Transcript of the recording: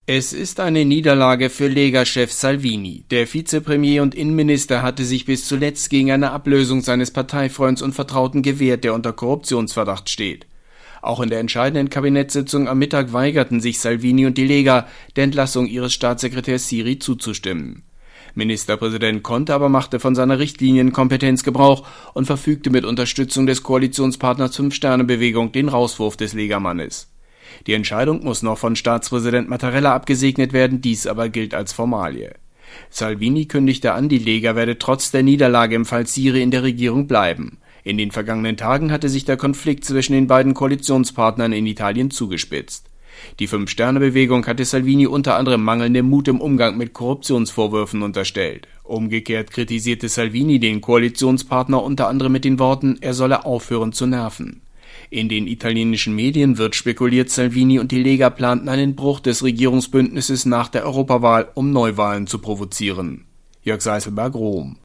Es ist eine Niederlage für Lega-Chef Salvini. Der Vizepremier und Innenminister hatte sich bis zuletzt gegen eine Ablösung seines Parteifreunds und Vertrauten gewehrt, der unter Korruptionsverdacht steht. Auch in der entscheidenden Kabinettssitzung am Mittag weigerten sich Salvini und die Lega, der Entlassung ihres Staatssekretärs Siri zuzustimmen. Ministerpräsident Conte aber machte von seiner Richtlinienkompetenz Gebrauch und verfügte mit Unterstützung des Koalitionspartners Fünf-Sterne-Bewegung den Rauswurf des Lega-Mannes. Die Entscheidung muss noch von Staatspräsident Mattarella abgesegnet werden, dies aber gilt als Formalie. Salvini kündigte an, die Lega werde trotz der Niederlage im Fall Siri in der Regierung bleiben. In den vergangenen Tagen hatte sich der Konflikt zwischen den beiden Koalitionspartnern in Italien zugespitzt. Die Fünf-Sterne-Bewegung hatte Salvini unter anderem mangelnden Mut im Umgang mit Korruptionsvorwürfen unterstellt. Umgekehrt kritisierte Salvini den Koalitionspartner unter anderem mit den Worten, er solle aufhören zu nerven. In den italienischen Medien wird spekuliert, Salvini und die Lega planten einen Bruch des Regierungsbündnisses nach der Europawahl, um Neuwahlen zu provozieren. Jörg Seißelberg, Rom.